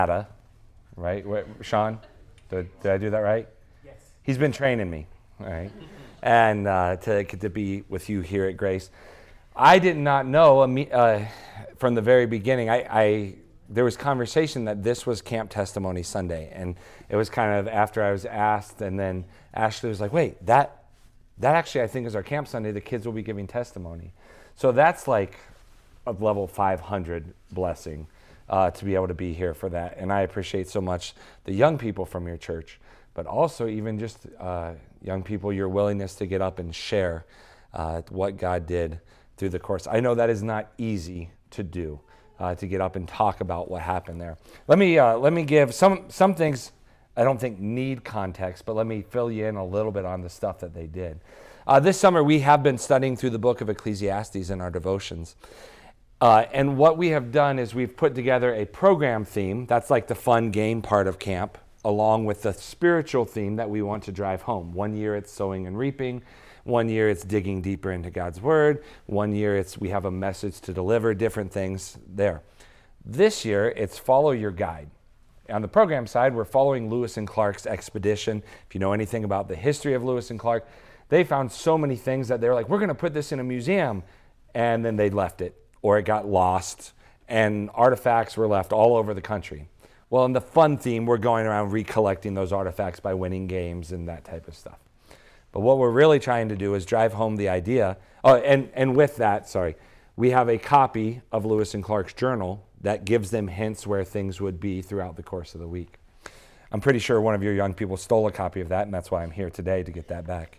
right? Sean, did I do that right? Yes. He's been training me, all right? And to be with you here at Grace. I did not know from the very beginning, there was conversation that this was Camp Testimony Sunday. And it was kind of after I was asked, and then Ashley was like, wait, that actually I think is our Camp Sunday. The kids will be giving testimony. So that's like a level 500 blessing to be able to be here for that. And I appreciate so much the young people from your church, but also even just young people, your willingness to get up and share what God did through the course. I know that is not easy to do, to get up and talk about what happened there. Let me give some things I don't think need context, but let me fill you in a little bit on the stuff that they did. This summer, we have been studying through the book of Ecclesiastes in our devotions. And what we have done is we've put together a program theme. That's like the fun game part of camp, along with the spiritual theme that we want to drive home. 1 year it's sowing and reaping. 1 year it's digging deeper into God's word. 1 year we have a message to deliver, different things there. This year it's follow your guide. On the program side, we're following Lewis and Clark's expedition. If you know anything about the history of Lewis and Clark, they found so many things that they're like, we're going to put this in a museum. And then they left it, or it got lost, and artifacts were left all over the country. Well, in the fun theme, we're going around recollecting those artifacts by winning games and that type of stuff. But what we're really trying to do is drive home the idea. Oh, and with that, we have a copy of Lewis and Clark's journal that gives them hints where things would be throughout the course of the week. I'm pretty sure one of your young people stole a copy of that, and that's why I'm here today to get that back.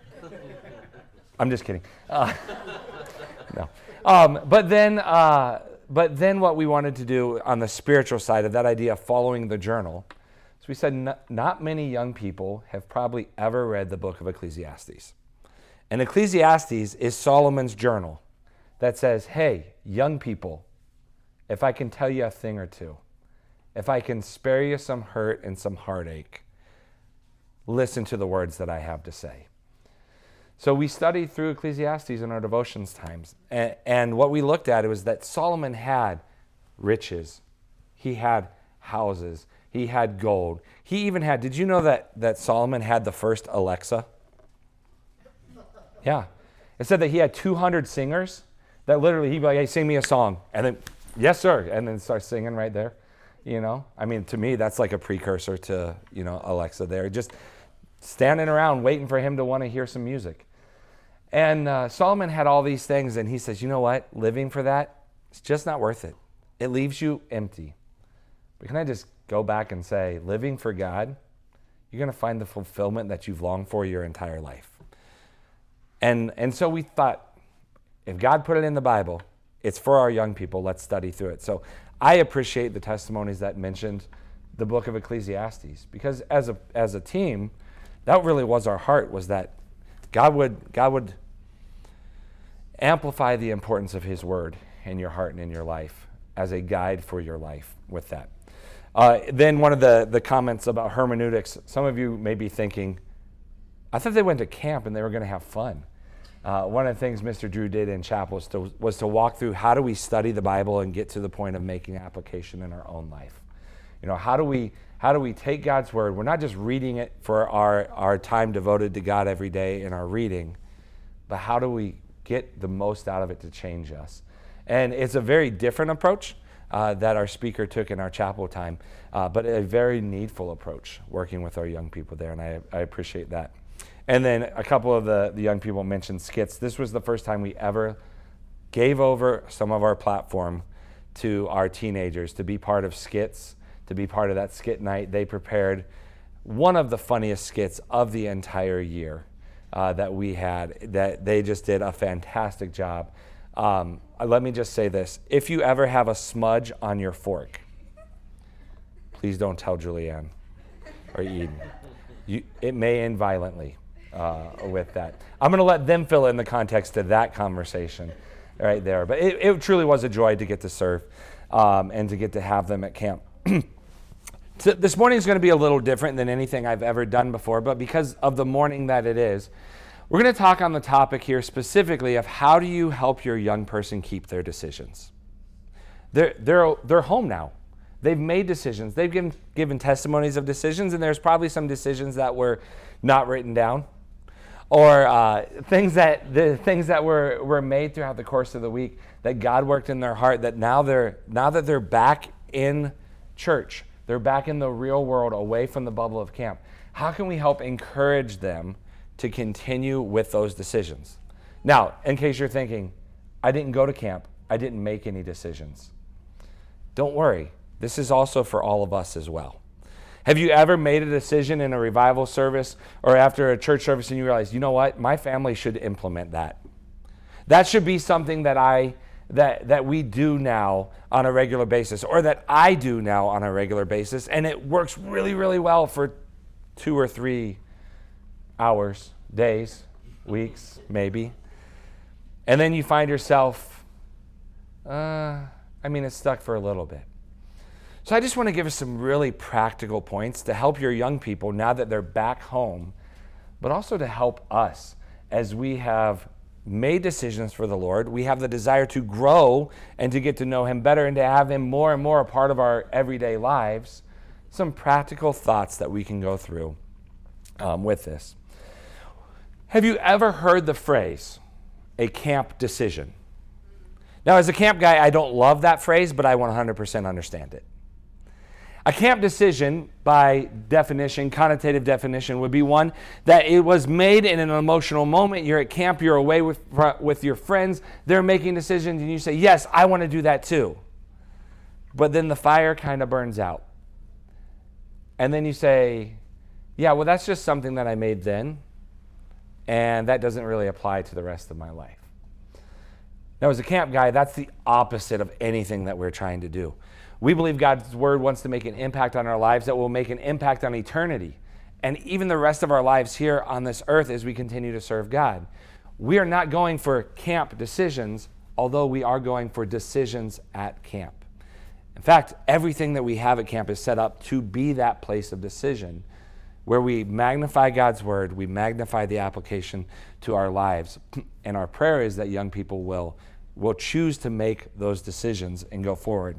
I'm just kidding. No. But then what we wanted to do on the spiritual side of that idea of following the journal, so we said not many young people have probably ever read the book of Ecclesiastes. And Ecclesiastes is Solomon's journal that says, hey, young people, if I can tell you a thing or two, if I can spare you some hurt and some heartache, listen to the words that I have to say. So we studied through Ecclesiastes in our devotions times. And what we looked at was that Solomon had riches. He had houses. He had gold. He even had, did you know that Solomon had the first Alexa? Yeah. It said that he had 200 singers that literally he'd be like, hey, sing me a song. And then, yes, sir. And then start singing right there. You know, I mean, to me, that's like a precursor to, Alexa there. Just standing around waiting for him to want to hear some music. And Solomon had all these things, and he says, you know what? Living for that, it's just not worth it. It leaves you empty. But can I just go back and say, living for God, you're going to find the fulfillment that you've longed for your entire life. And so we thought, if God put it in the Bible, it's for our young people. Let's study through it. So I appreciate the testimonies that mentioned the book of Ecclesiastes, because as a team, that really was our heart, was that God would amplify the importance of his word in your heart and in your life as a guide for your life with that. Then one of the comments about hermeneutics, some of you may be thinking, I thought they went to camp and they were going to have fun. One of the things Mr. Drew did in chapel was to walk through how do we study the Bible and get to the point of making application in our own life. How do we take God's word? We're not just reading it for our time devoted to God every day in our reading, but how do we get the most out of it to change us? And it's a very different approach that our speaker took in our chapel time, but a very needful approach working with our young people there, and I appreciate that. And then a couple of the young people mentioned skits. This was the first time we ever gave over some of our platform to our teenagers to be part of skits, to be part of that skit night. They prepared one of the funniest skits of the entire year that we had, that they just did a fantastic job. Let me just say this. If you ever have a smudge on your fork, please don't tell Julianne or Eden. It may end violently with that. I'm going to let them fill in the context of that conversation right there. But it truly was a joy to get to serve and to get to have them at camp. So this morning is going to be a little different than anything I've ever done before, but because of the morning that it is, we're going to talk on the topic here specifically of how do you help your young person keep their decisions. They're home now. They've made decisions. They've given testimonies of decisions, and there's probably some decisions that were not written down, or things that were made throughout the course of the week that God worked in their heart. That now that they're back in church, they're back in the real world, away from the bubble of camp. How can we help encourage them to continue with those decisions? Now, in case you're thinking, I didn't go to camp, I didn't make any decisions. Don't worry. This is also for all of us as well. Have you ever made a decision in a revival service or after a church service and you realize, you know what, my family should implement that? That should be something that we do now on a regular basis, or that I do now on a regular basis, and it works really, really well for 2 or 3 hours, days, weeks, maybe. And then you find yourself, it's stuck for a little bit. So I just want to give us some really practical points to help your young people now that they're back home, but also to help us as we have made decisions for the Lord. We have the desire to grow and to get to know Him better and to have Him more and more a part of our everyday lives. Some practical thoughts that we can go through with this. Have you ever heard the phrase, a camp decision? Now, as a camp guy, I don't love that phrase, but I 100% understand it. A camp decision, by definition, connotative definition, would be one that it was made in an emotional moment. You're at camp, you're away with your friends, they're making decisions, and you say, yes, I want to do that too. But then the fire kind of burns out. And then you say, yeah, well, that's just something that I made then, and that doesn't really apply to the rest of my life. Now, as a camp guy, that's the opposite of anything that we're trying to do. We believe God's Word wants to make an impact on our lives that will make an impact on eternity and even the rest of our lives here on this earth as we continue to serve God. We are not going for camp decisions, although we are going for decisions at camp. In fact, everything that we have at camp is set up to be that place of decision where we magnify God's Word, we magnify the application to our lives. And our prayer is that young people will choose to make those decisions and go forward.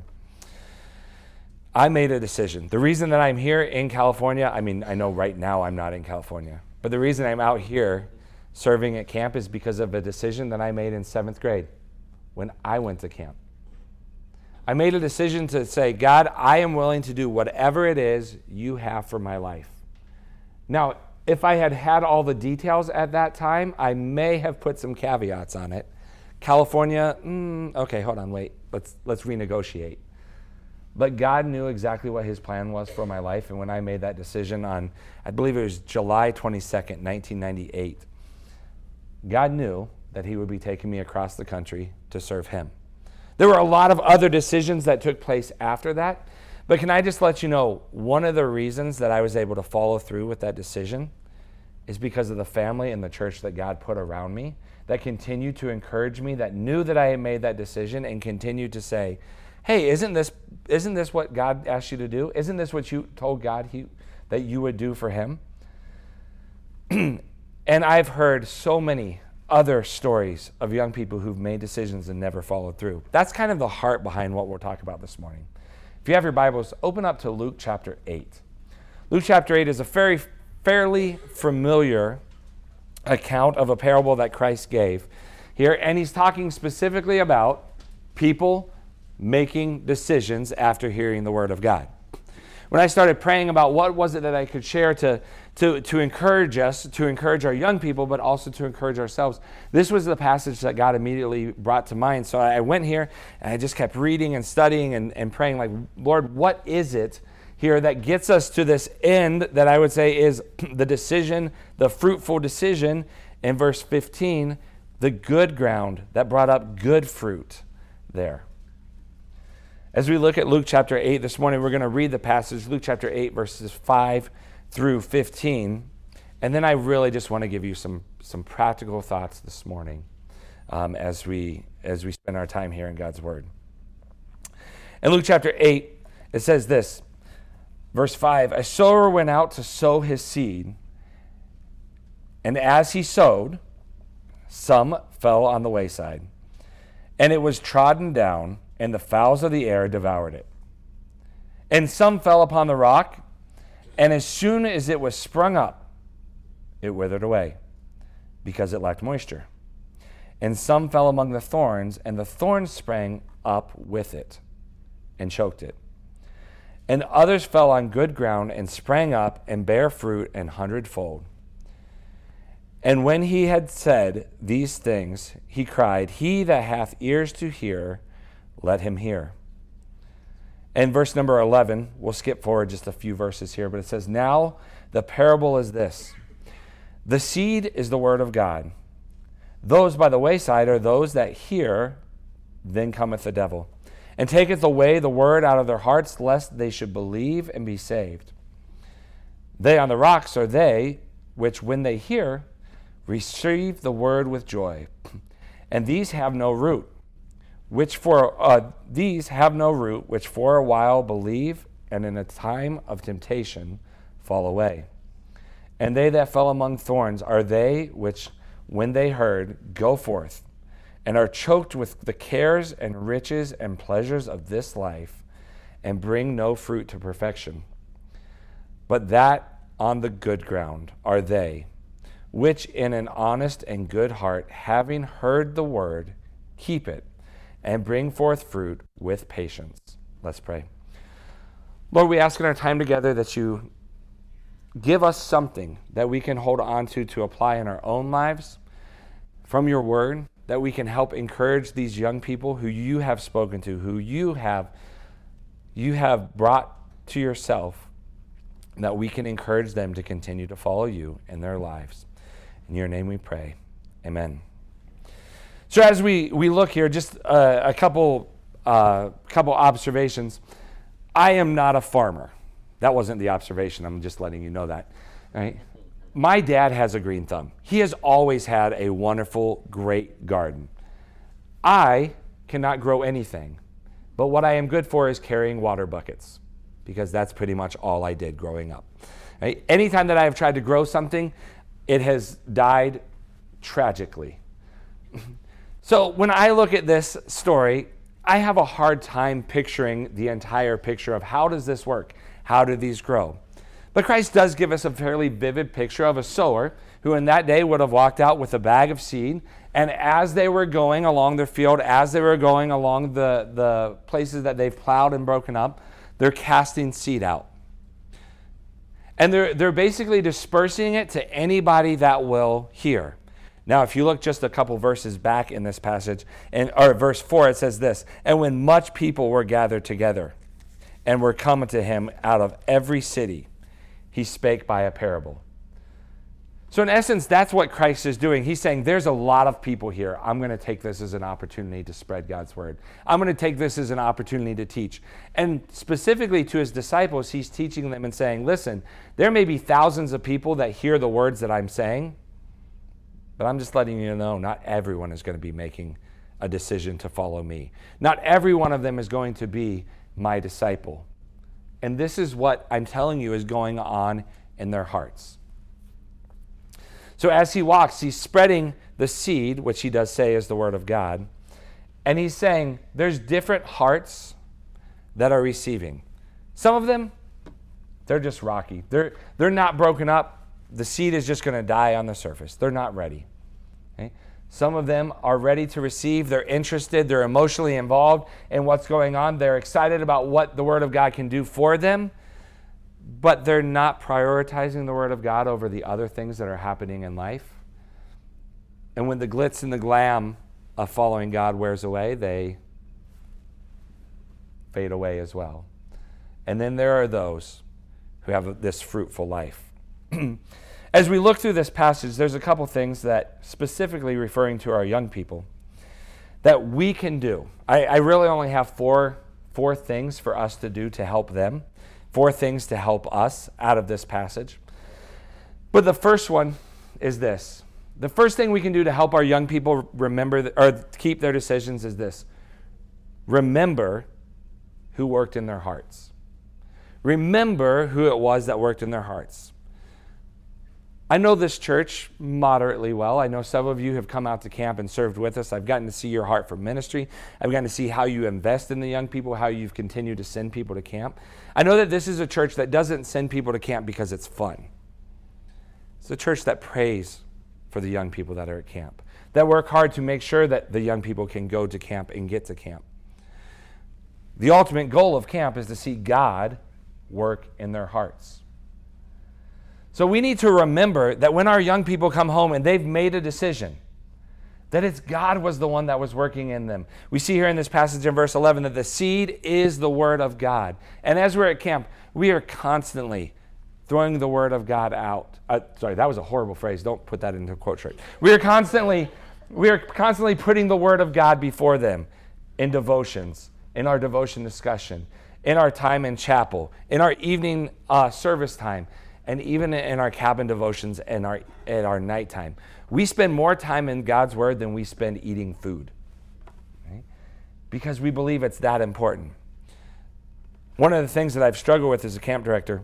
I made a decision. The reason that I'm here in California, I know right now I'm not in California, but the reason I'm out here serving at camp is because of a decision that I made in 7th grade when I went to camp. I made a decision to say, God, I am willing to do whatever it is you have for my life. Now, if I had all the details at that time, I may have put some caveats on it. California, okay, hold on, wait, let's renegotiate. But God knew exactly what His plan was for my life, and when I made that decision on, I believe it was July 22nd, 1998, God knew that He would be taking me across the country to serve Him. There were a lot of other decisions that took place after that, but can I just let you know, one of the reasons that I was able to follow through with that decision is because of the family and the church that God put around me that continued to encourage me, that knew that I had made that decision and continued to say, hey, isn't this what God asked you to do? Isn't this what you told God that you would do for Him? And I've heard so many other stories of young people who've made decisions and never followed through. That's kind of the heart behind what we'll talk about this morning. If you have your Bibles, open up to Luke chapter 8. Luke chapter 8 is a fairly familiar account of a parable that Christ gave here, and He's talking specifically about people making decisions after hearing the Word of God. When I started praying about what was it that I could share to encourage us, to encourage our young people, but also to encourage ourselves, this was the passage that God immediately brought to mind. So I went here and I just kept reading and studying and praying like, Lord, what is it here that gets us to this end that I would say is the decision, the fruitful decision in verse 15, the good ground that brought up good fruit there. As we look at Luke chapter 8 this morning, we're going to read the passage, Luke chapter 8, verses 5 through 15. And then I really just want to give you some practical thoughts this morning as we spend our time here in God's Word. In Luke chapter 8, it says this, verse 5, a sower went out to sow his seed, and as he sowed, some fell on the wayside, and it was trodden down, and the fowls of the air devoured it. And some fell upon the rock, and as soon as it was sprung up, it withered away, because it lacked moisture. And some fell among the thorns, and the thorns sprang up with it and choked it. And others fell on good ground and sprang up and bare fruit 100-fold. And when he had said these things, he cried, He that hath ears to hear, let him hear. And verse number 11, we'll skip forward just a few verses here, but it says, Now the parable is this. The seed is the word of God. Those by the wayside are those that hear, then cometh the devil, and taketh away the word out of their hearts, lest they should believe and be saved. They on the rocks are they which, when they hear, receive the word with joy. And these have no root, which for a while believe, and in a time of temptation fall away. And they that fell among thorns are they which, when they heard, go forth, and are choked with the cares and riches and pleasures of this life, and bring no fruit to perfection. But that on the good ground are they, which in an honest and good heart, having heard the word, keep it, and bring forth fruit with patience. Let's pray. Lord, we ask in our time together that you give us something that we can hold on to apply in our own lives from your word, that we can help encourage these young people who you have spoken to, who you have brought to yourself, and that we can encourage them to continue to follow you in their lives. In your name we pray. Amen. So as we look here, just a couple observations. I am not a farmer. That wasn't the observation. I'm just letting you know that. Right? My dad has a green thumb. He has always had a wonderful, great garden. I cannot grow anything, but what I am good for is carrying water buckets, because that's pretty much all I did growing up. Right? Anytime that I have tried to grow something, it has died tragically. So when I look at this story, I have a hard time picturing the entire picture of how does this work? How do these grow? But Christ does give us a fairly vivid picture of a sower who in that day would have walked out with a bag of seed, and as they were going along their field, as they were going along the places that they've plowed and broken up, they're casting seed out. And they're basically dispersing it to anybody that will hear. Now, if you look just a couple verses back in this passage, or verse 4, it says this, And when much people were gathered together and were come to him out of every city, he spake by a parable. So in essence, that's what Christ is doing. He's saying, there's a lot of people here. I'm going to take this as an opportunity to spread God's word. I'm going to take this as an opportunity to teach. And specifically to his disciples, he's teaching them and saying, listen, there may be thousands of people that hear the words that I'm saying, but I'm just letting you know, not everyone is going to be making a decision to follow me. Not every one of them is going to be my disciple. And this is what I'm telling you is going on in their hearts. So as he walks, he's spreading the seed, which he does say is the word of God. And he's saying there's different hearts that are receiving. Some of them, they're just rocky. They're not broken up. The seed is just going to die on the surface. They're not ready. Okay? Some of them are ready to receive. They're interested. They're emotionally involved in what's going on. They're excited about what the Word of God can do for them, but they're not prioritizing the Word of God over the other things that are happening in life. And when the glitz and the glam of following God wears away, they fade away as well. And then there are those who have this fruitful life. As we look through this passage, there's a couple things that, specifically referring to our young people, that we can do. I really only have four things for us to do to help them, 4 things to help us out of this passage. But the first one is this. The first thing we can do to help our young people remember or keep their decisions is this. Remember who worked in their hearts. Remember who it was that worked in their hearts. I know this church moderately well. I know some of you have come out to camp and served with us. I've gotten to see your heart for ministry. I've gotten to see how you invest in the young people, how you've continued to send people to camp. I know that this is a church that doesn't send people to camp because it's fun. It's a church that prays for the young people that are at camp, that work hard to make sure that the young people can go to camp and get to camp. The ultimate goal of camp is to see God work in their hearts. So we need to remember that when our young people come home and they've made a decision, that it's God was the one that was working in them. We see here in this passage in verse 11 that the seed is the word of God. And as we're at camp, we are constantly throwing the word of God out. Sorry, that was a horrible phrase. Don't put that into a quote church. We are constantly putting the word of God before them in devotions, in our devotion discussion, in our time in chapel, in our evening service time, and even in our cabin devotions and at our nighttime. We spend more time in God's word than we spend eating food, right? Because we believe it's that important. One of the things that I've struggled with as a camp director,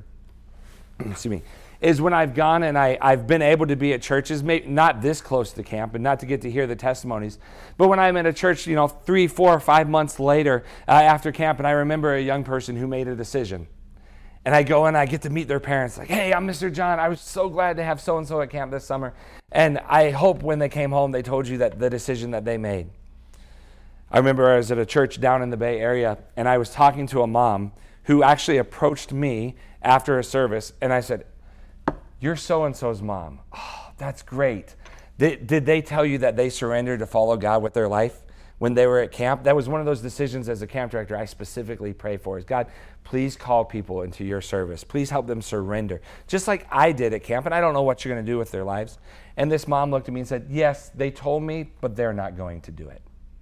is when I've gone and I've been able to be at churches, maybe not this close to camp and not to get to hear the testimonies, but when I'm at a church, 3, 4, 5 months later after camp, and I remember a young person who made a decision. And I go and I get to meet their parents, like, hey, I'm Mr. John. I was so glad to have so-and-so at camp this summer. And I hope when they came home, they told you that the decision that they made. I remember I was at a church down in the Bay Area, and I was talking to a mom who actually approached me after a service, and I said, you're so-and-so's mom. Oh, that's great. Did they tell you that they surrendered to follow God with their life when they were at camp? That was one of those decisions as a camp director I specifically pray for is, God, please call people into your service. Please help them surrender, just like I did at camp, and I don't know what you're going to do with their lives. And this mom looked at me and said, yes, they told me, but they're not going to do it.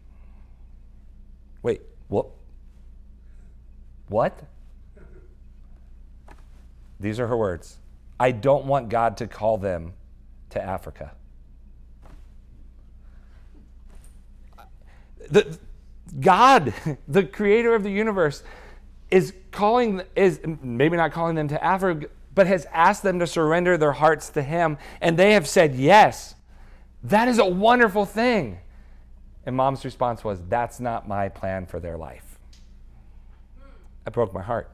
Wait, what? What? These are her words. I don't want God to call them to Africa. God, the creator of the universe, is maybe not calling them to Africa, but has asked them to surrender their hearts to him, and they have said yes. That is a wonderful thing. And mom's response was, that's not my plan for their life. That broke my heart.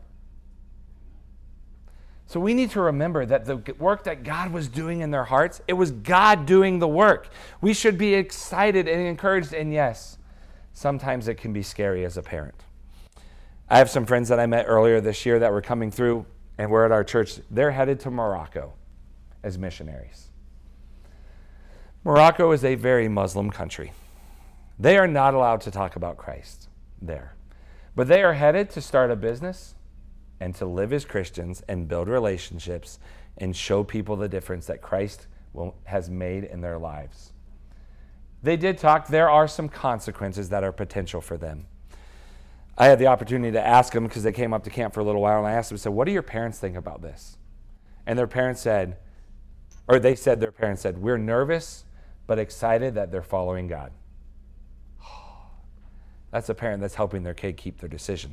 So we need to remember that the work that God was doing in their hearts, it was God doing the work. We should be excited and encouraged, and yes, sometimes it can be scary as a parent. I have some friends that I met earlier this year that were coming through and were at our church. They're headed to Morocco as missionaries. Morocco is a very Muslim country. They are not allowed to talk about Christ there. But they are headed to start a business and to live as Christians and build relationships and show people the difference that Christ has made in their lives. They did talk. There are some consequences that are potential for them. I had the opportunity to ask them because they came up to camp for a little while, and I asked them, what do your parents think about this? And their parents said, we're nervous but excited that they're following God. That's a parent that's helping their kid keep their decision.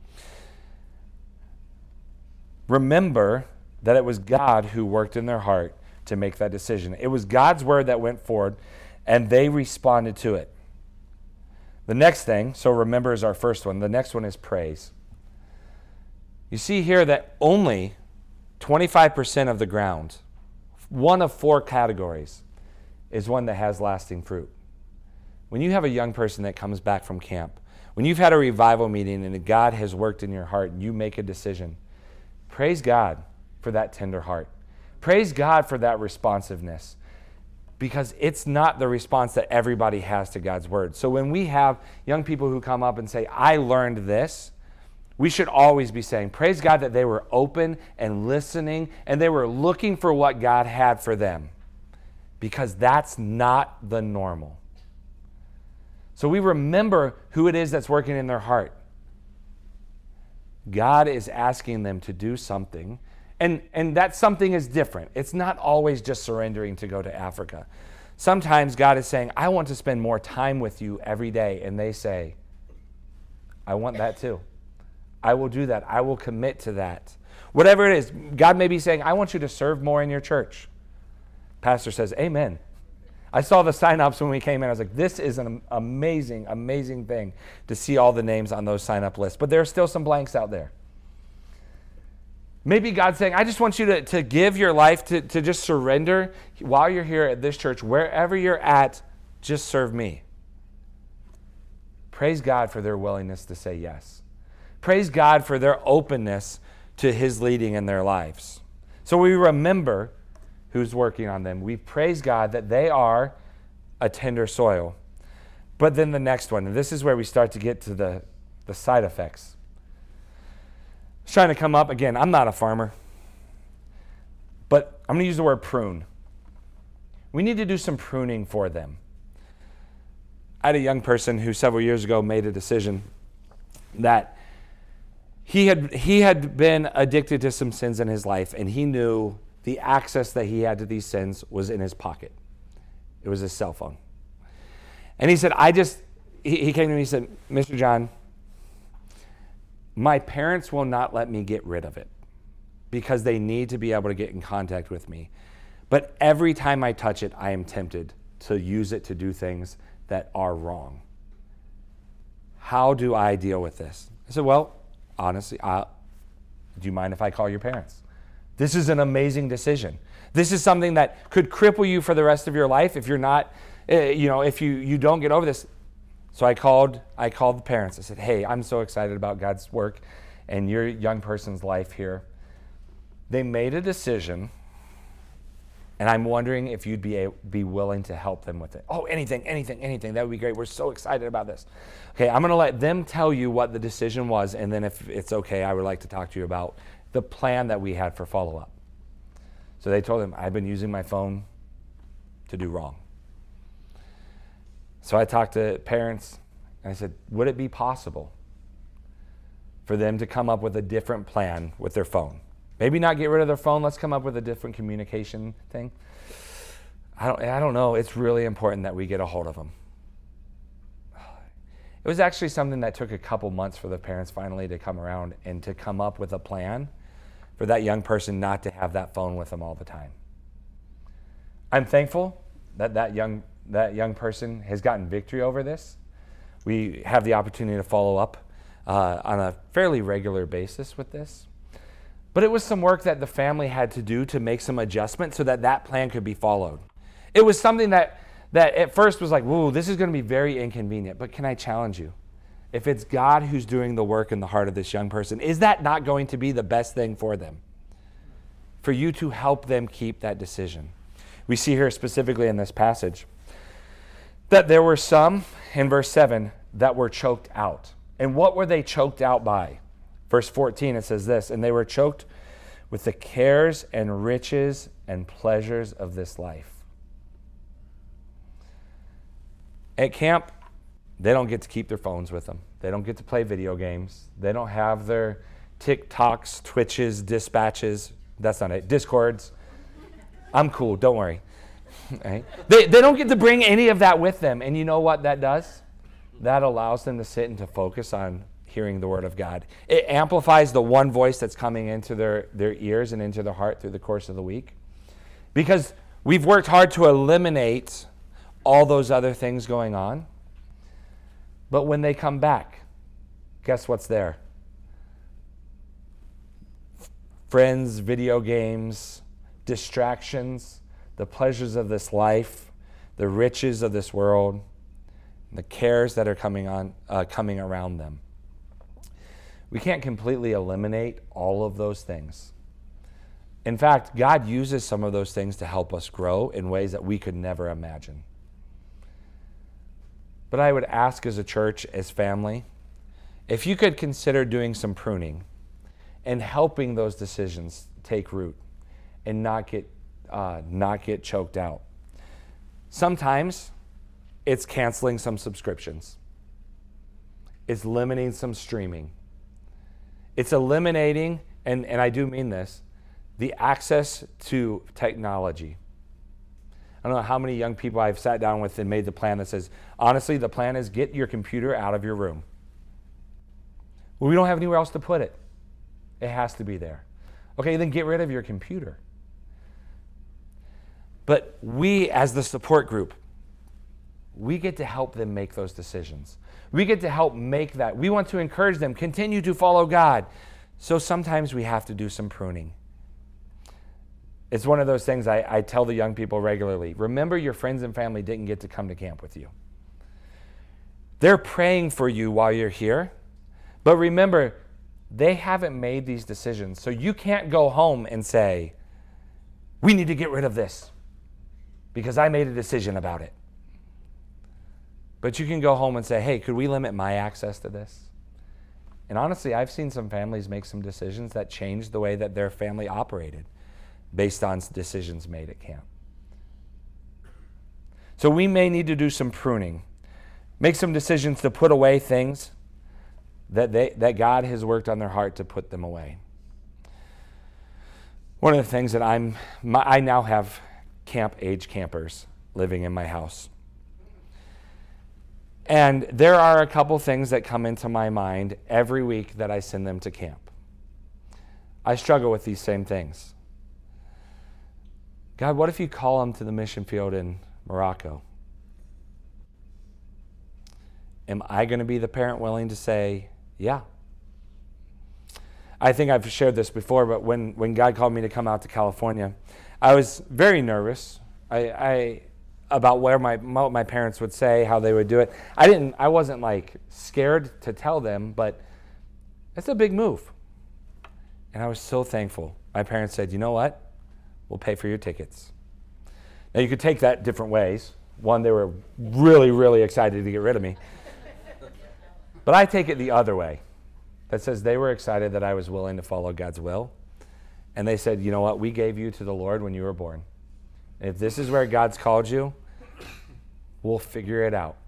Remember that it was God who worked in their heart to make that decision. It was God's word that went forward, and they responded to it. The next thing, so remember is our first one. The next one is praise. You see here that only 25% of the ground, one of 4 categories, is one that has lasting fruit. When you have a young person that comes back from camp, when you've had a revival meeting and God has worked in your heart and you make a decision, praise God for that tender heart. Praise God for that responsiveness, because it's not the response that everybody has to God's word. So when we have young people who come up and say, I learned this, we should always be saying, praise God that they were open and listening and they were looking for what God had for them, because that's not the normal. So we remember who it is that's working in their heart. God is asking them to do something, and that something is different. It's not always just surrendering to go to Africa. Sometimes God is saying, I want to spend more time with you every day, and they say, I want that too. I will do that. I will commit to that. Whatever it is, God may be saying, I want you to serve more in your church. pastor says, amen. I saw the sign-ups when we came in. I was like, this is an amazing, amazing thing to see all the names on those sign-up lists. But there are still some blanks out there. Maybe God's saying, I just want you to give your life, to just surrender while you're here at this church. Wherever you're at, just serve me. Praise God for their willingness to say yes. Praise God for their openness to his leading in their lives. So we remember who's working on them. We praise God that they are a tender soil. But then the next one, and this is where we start to get to the side effects. I was trying to come up, again, I'm not a farmer, but I'm going to use the word prune. We need to do some pruning for them. I had a young person who several years ago made a decision that he had been addicted to some sins in his life, and he knew the access that he had to these sins was in his pocket. It was his cell phone. And he said, he came to me and said, Mr. John, my parents will not let me get rid of it because they need to be able to get in contact with me. But every time I touch it, I am tempted to use it to do things that are wrong. How do I deal with this? I said, well, honestly, do you mind if I call your parents? This is an amazing decision. This is something that could cripple you for the rest of your life if you're not, if you don't get over this. So I called the parents. I said, hey, I'm so excited about God's work and your young person's life here. They made a decision, and I'm wondering if you'd be willing to help them with it. Oh, anything. That would be great. We're so excited about this. Okay, I'm going to let them tell you what the decision was, and then if it's okay, I would like to talk to you about the plan that we had for follow-up. So they told him, I've been using my phone to do wrong. So I talked to parents, and I said, would it be possible for them to come up with a different plan with their phone? Maybe not get rid of their phone. Let's come up with a different communication thing. I don't know. It's really important that we get a hold of them. It was actually something that took a couple months for the parents finally to come around and to come up with a plan for that young person not to have that phone with them all the time. I'm thankful that young person has gotten victory over this. We have the opportunity to follow up on a fairly regular basis with this. But it was some work that the family had to do to make some adjustments so that plan could be followed. It was something that at first was like, whoa, this is going to be very inconvenient. But can I challenge you? If it's God who's doing the work in the heart of this young person, is that not going to be the best thing for them? For you to help them keep that decision. We see here specifically in this passage that there were some, in verse 7, that were choked out. And what were they choked out by? Verse 14, it says this, and they were choked with the cares and riches and pleasures of this life. At camp, they don't get to keep their phones with them. They don't get to play video games. They don't have their TikToks, Twitches, dispatches. That's not it. Discords. I'm cool. Don't worry. Right? They don't get to bring any of that with them. And you know what that does? That allows them to sit and to focus on hearing the word of God. It amplifies the one voice that's coming into their ears and into their heart through the course of the week. Because we've worked hard to eliminate all those other things going on. But when they come back, guess what's there? Friends, video games, distractions, the pleasures of this life, the riches of this world, the cares that are coming around them. We can't completely eliminate all of those things. In fact, God uses some of those things to help us grow in ways that we could never imagine. But I would ask as a church, as family, if you could consider doing some pruning and helping those decisions take root and not get choked out. Sometimes it's canceling some subscriptions. It's limiting some streaming. It's eliminating, and I do mean this, the access to technology. I don't know how many young people I've sat down with and made the plan that says, honestly, the plan is get your computer out of your room. Well, we don't have anywhere else to put it. It has to be there. Okay, then get rid of your computer. But we, as the support group, we get to help them make those decisions. We get to help make that. We want to encourage them, continue to follow God. So sometimes we have to do some pruning. It's one of those things I tell the young people regularly. Remember, your friends and family didn't get to come to camp with you. They're praying for you while you're here. But remember, they haven't made these decisions. So you can't go home and say, we need to get rid of this because I made a decision about it. But you can go home and say, hey, could we limit my access to this? And honestly, I've seen some families make some decisions that changed the way that their family operated based on decisions made at camp. So we may need to do some pruning, make some decisions to put away things that God has worked on their heart to put them away. One of the things that I now have camp-age campers living in my house. And there are a couple things that come into my mind every week that I send them to camp. I struggle with these same things. God, what if you call them to the mission field in Morocco? Am I going to be the parent willing to say, yeah? I think I've shared this before, but when God called me to come out to California, I was very nervous. About what my parents would say, how they would do it. I wasn't like scared to tell them, but it's a big move. And I was so thankful. My parents said, you know what? We'll pay for your tickets. Now you could take that different ways. One, they were really, really excited to get rid of me. But I take it the other way. That says they were excited that I was willing to follow God's will. And they said, you know what? We gave you to the Lord when you were born. And if this is where God's called you, we'll figure it out.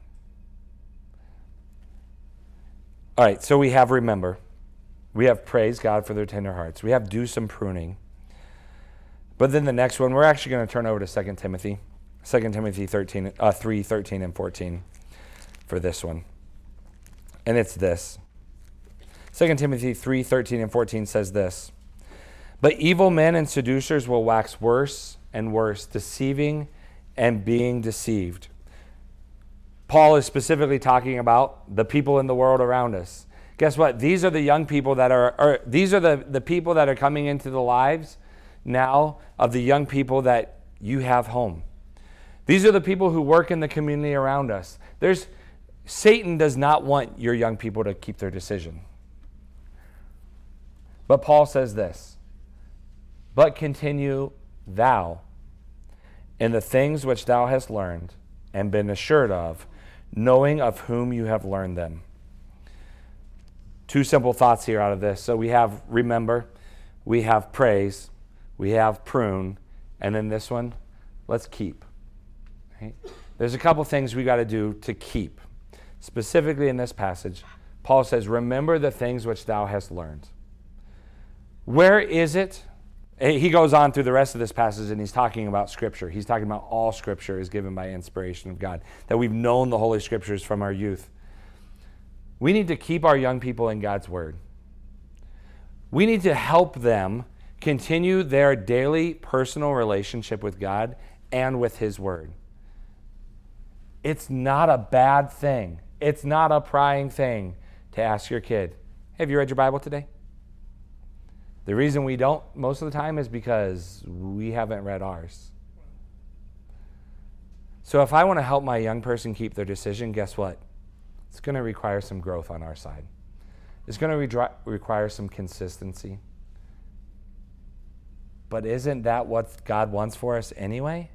All right, so we have remember. We have praise God for their tender hearts. We have do some pruning. But then the next one, we're actually going to turn over to 2 Timothy. 2 Timothy 3, 13, and 14 for this one. And it's this. 2 Timothy 3, 13, and 14 says this. But evil men and seducers will wax worse and worse, deceiving and being deceived. Paul is specifically talking about the people in the world around us. Guess what? These are the young people that these are the people that are coming into the lives now of the young people that you have home. These are the people who work in the community around us. Satan does not want your young people to keep their decision. But Paul says this, but continue thou in the things which thou hast learned and been assured of, knowing of whom you have learned them. Two simple thoughts here out of this. So we have remember, we have praise, we have prune, and then this one, let's keep. Right? There's a couple things we got to do to keep. Specifically in this passage, Paul says, remember the things which thou hast learned. Where is it? He goes on through the rest of this passage and he's talking about Scripture. He's talking about all Scripture is given by inspiration of God, that we've known the Holy Scriptures from our youth. We need to keep our young people in God's Word. We need to help them continue their daily personal relationship with God and with His Word. It's not a bad thing. It's not a prying thing to ask your kid, have you read your Bible today? The reason we don't most of the time is because we haven't read ours. So if I want to help my young person keep their decision, guess what? It's going to require some growth on our side. It's going to require some consistency. But isn't that what God wants for us anyway?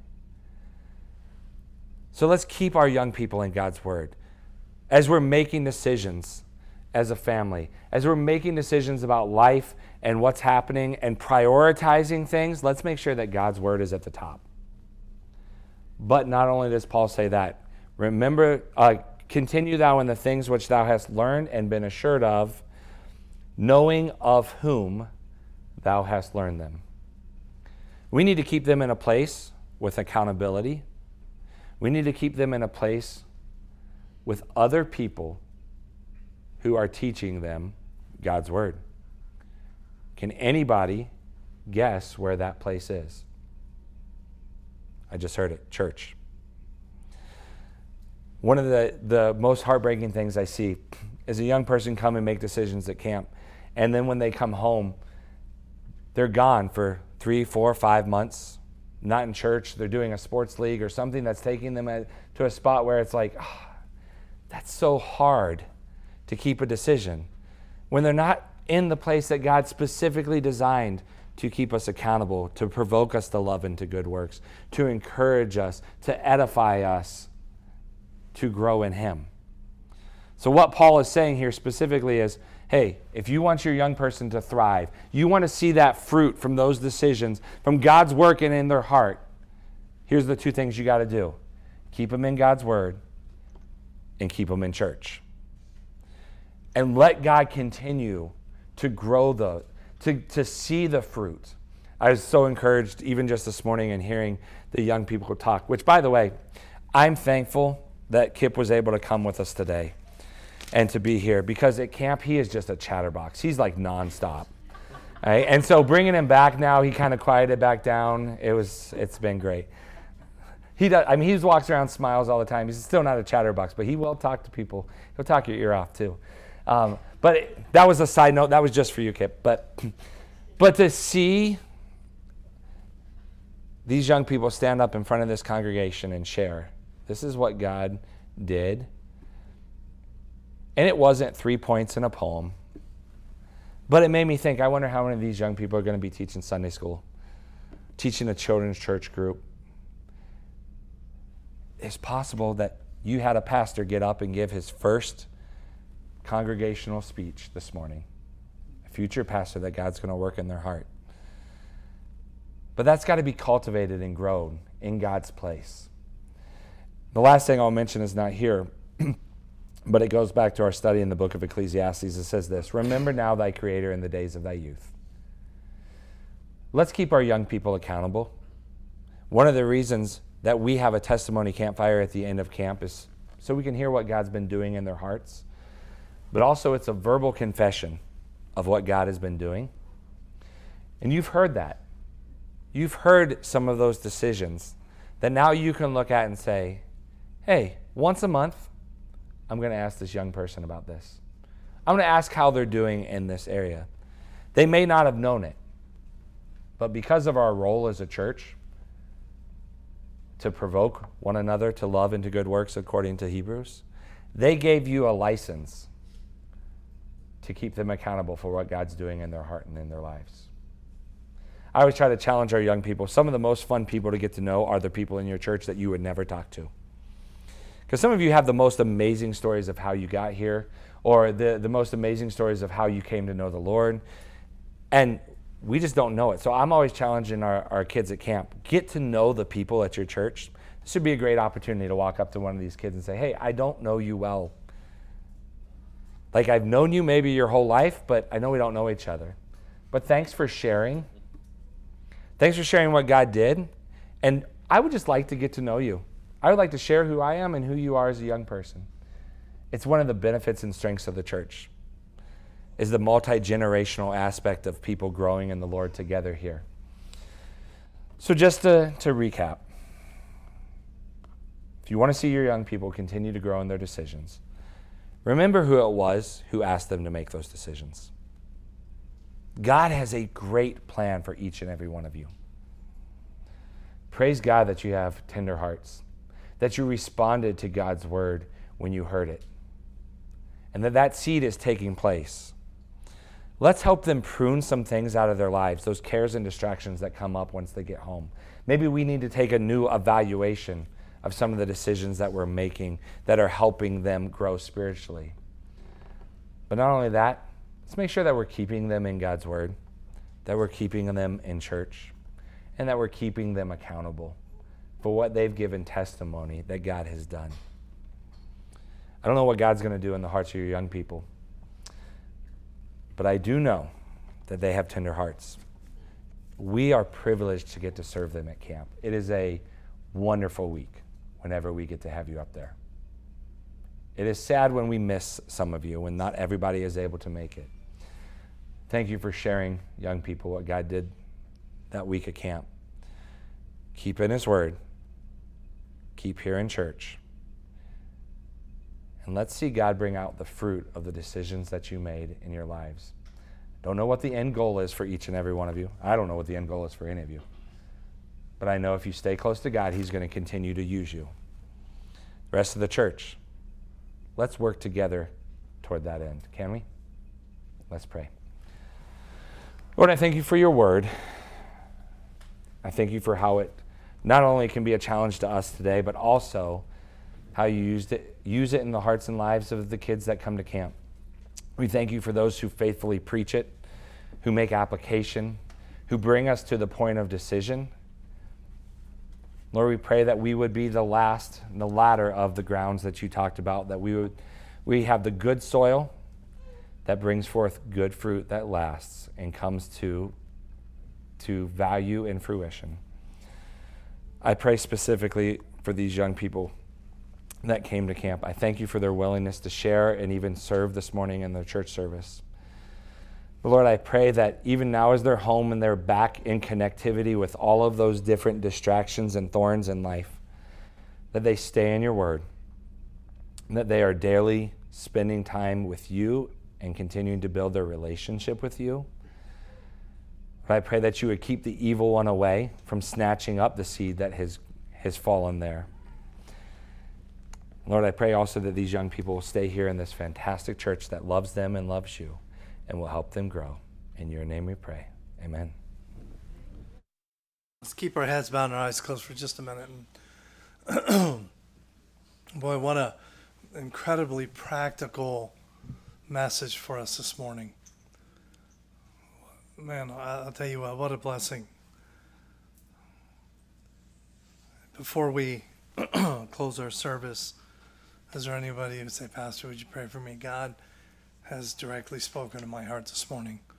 So let's keep our young people in God's Word. As we're making decisions as a family, as we're making decisions about life and what's happening and prioritizing things, let's make sure that God's Word is at the top. But not only does Paul say that, remember, continue thou in the things which thou hast learned and been assured of, knowing of whom thou hast learned them. We need to keep them in a place with accountability. We need to keep them in a place with other people who are teaching them God's Word. Can anybody guess where that place is? I just heard it, church. One of the most heartbreaking things I see is a young person come and make decisions at camp, and then when they come home, they're gone for 3, 4, 5 months, not in church. They're doing a sports league or something that's taking them to a spot where it's like, that's so hard to keep a decision when they're not in the place that God specifically designed to keep us accountable, to provoke us to love and to good works, to encourage us, to edify us, to grow in Him. So what Paul is saying here specifically is, hey, if you want your young person to thrive, you want to see that fruit from those decisions, from God's working in their heart, here's the 2 things you got to do. Keep them in God's Word and keep them in church. And let God continue to grow to see the fruit. I was so encouraged even just this morning in hearing the young people talk, which, by the way, I'm thankful that Kip was able to come with us today and to be here, because at camp he is just a chatterbox. He's like nonstop. Right? And so bringing him back now, he kind of quieted back down. It's been great. He walks around, smiles all the time. He's still not a chatterbox, but he will talk to people. He'll talk your ear off too. But that was a side note. That was just for you, Kip. But to see these young people stand up in front of this congregation and share, this is what God did. And it wasn't 3 points in a poem. But it made me think, I wonder how many of these young people are going to be teaching Sunday school, teaching a children's church group. It's possible that you had a pastor get up and give his first congregational speech this morning. A future pastor that God's going to work in their heart. But that's got to be cultivated and grown in God's place. The last thing I'll mention is not here, but it goes back to our study in the book of Ecclesiastes. It says this: remember now thy Creator in the days of thy youth. Let's keep our young people accountable. One of the reasons that we have a testimony campfire at the end of camp is so we can hear what God's been doing in their hearts. But also it's a verbal confession of what God has been doing. And you've heard that. You've heard some of those decisions that now you can look at and say, hey, once a month, I'm going to ask this young person about this. I'm going to ask how they're doing in this area. They may not have known it, but because of our role as a church to provoke one another to love and to good works according to Hebrews, they gave you a license to keep them accountable for what God's doing in their heart and in their lives. I always try to challenge our young people. Some of the most fun people to get to know are the people in your church that you would never talk to. Because some of you have the most amazing stories of how you got here, or the most amazing stories of how you came to know the Lord. And we just don't know it. So I'm always challenging our kids at camp, get to know the people at your church. This would be a great opportunity to walk up to one of these kids and say, hey, I don't know you well. Like, I've known you maybe your whole life, but I know we don't know each other. But thanks for sharing. Thanks for sharing what God did. And I would just like to get to know you. I would like to share who I am and who you are as a young person. It's one of the benefits and strengths of the church, is the multi-generational aspect of people growing in the Lord together here. So just to recap, if you want to see your young people continue to grow in their decisions, remember who it was who asked them to make those decisions. God has a great plan for each and every one of you. Praise God that you have tender hearts, that you responded to God's word when you heard it, and that seed is taking place. Let's help them prune some things out of their lives, those cares and distractions that come up once they get home. Maybe we need to take a new evaluation of some of the decisions that we're making that are helping them grow spiritually. But not only that, let's make sure that we're keeping them in God's word, that we're keeping them in church, and that we're keeping them accountable for what they've given testimony that God has done. I don't know what God's going to do in the hearts of your young people, but I do know that they have tender hearts. We are privileged to get to serve them at camp. It is a wonderful week whenever we get to have you up there. It is sad when we miss some of you, when not everybody is able to make it. Thank you for sharing, young people, what God did that week at camp. Keep in His word keep here in church. And let's see God bring out the fruit of the decisions that you made in your lives. Don't know what the end goal is for each and every one of you. I don't know what the end goal is for any of you. But I know if you stay close to God, he's going to continue to use you. The rest of the church, let's work together toward that end. Can we? Let's pray. Lord, I thank you for your word. I thank you for how it not only can be a challenge to us today, but also how you use it in the hearts and lives of the kids that come to camp. We thank you for those who faithfully preach it, who make application, who bring us to the point of decision. Lord, we pray that we would be the last and the latter of the grounds that you talked about, that we have the good soil that brings forth good fruit that lasts and comes to value and fruition. I pray specifically for these young people that came to camp. I thank you for their willingness to share and even serve this morning in their church service. But Lord, I pray that even now as they're home and they're back in connectivity with all of those different distractions and thorns in life, that they stay in your word, and that they are daily spending time with you and continuing to build their relationship with you. But I pray that you would keep the evil one away from snatching up the seed that has fallen there. Lord, I pray also that these young people will stay here in this fantastic church that loves them and loves you and will help them grow. In your name we pray. Amen. Let's keep our heads bowed and our eyes closed for just a minute. Boy, what an incredibly practical message for us this morning. Man, I'll tell you what a blessing. Before we close our service, is there anybody who would say, Pastor, would you pray for me? God has directly spoken to my heart this morning.